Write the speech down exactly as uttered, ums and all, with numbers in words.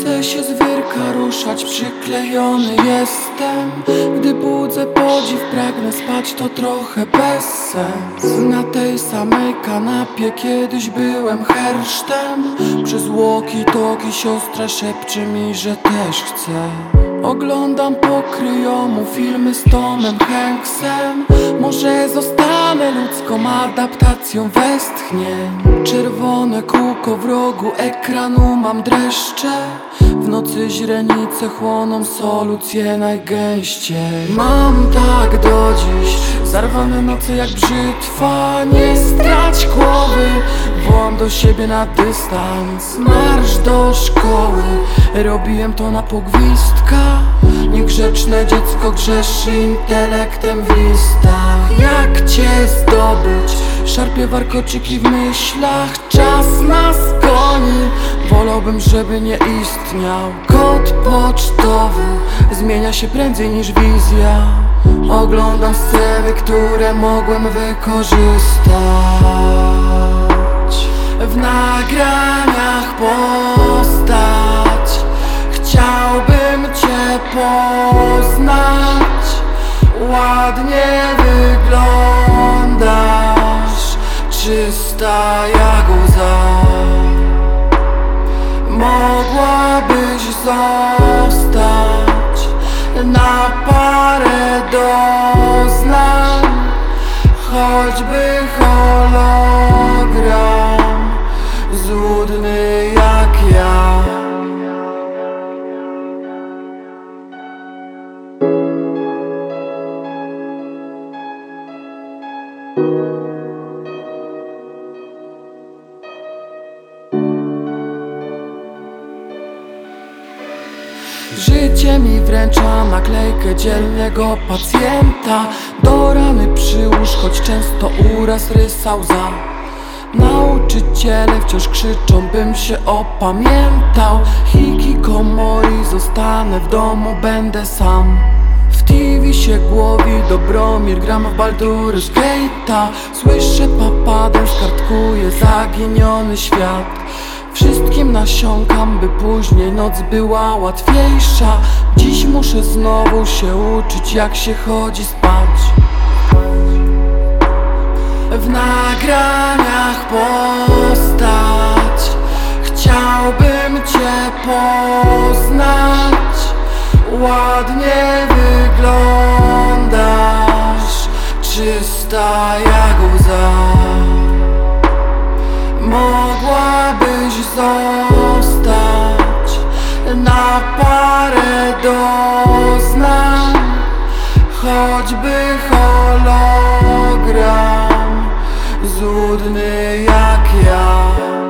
Chcę się z wyrka ruszać, przyklejony jestem. Gdy budzę podziw, pragnę spać, to trochę bez sens. Na tej samej kanapie kiedyś byłem hersztem. Przez walkie-talkie siostra szepcze mi, że też chce. Oglądam pokryjomu filmy z Tomem Hanksem. Może zostanę ludzką adaptacją westchnień. Czerwone kółko w rogu ekranu, mam dreszcze. W nocy źrenice chłoną solucje najgęściej. Mam tak do dziś zarwane noce jak brzytwa. Nie strać głowy, wołam do siebie na dystans. Marsz do szkoły, robiłem to na pogwistka. Niegrzeczne dziecko grzeszy intelektem w listach. Jak cię zdobyć? Szarpie warkoczyki w myślach. Czas nas goni, wolałbym, żeby nie istniał. Kod pocztowy zmienia się prędzej niż wizja. Oglądam sceny, które mogłem wykorzystać. W nagraniach postać. Chciałbym cię poznać. Ładnie wyglądasz, czysta jak łza. Mogłabyś zostać na parę doznań, choćby hologram, złudny jak ja. Życie mi wręcza naklejkę dzielnego pacjenta. Do rany przyłóż, choć często uraz rysa łza. Nauczyciele wciąż krzyczą, bym się opamiętał. Hikikomori, zostanę w domu, będę sam. W T V się głowi Dobromir, gram w Baldur's Gate'a. Słyszę papadę, skartkuje zaginiony świat. Wszystkim nasiąkam, by później noc była łatwiejsza. Dziś muszę znowu się uczyć, jak się chodzi spać. W nagraniach postać. Chciałbym cię poznać. Ładnie wyglądasz, czysta jak łza. Mogłabyś zostać na parę doznań, choćby hologram, złudny jak ja.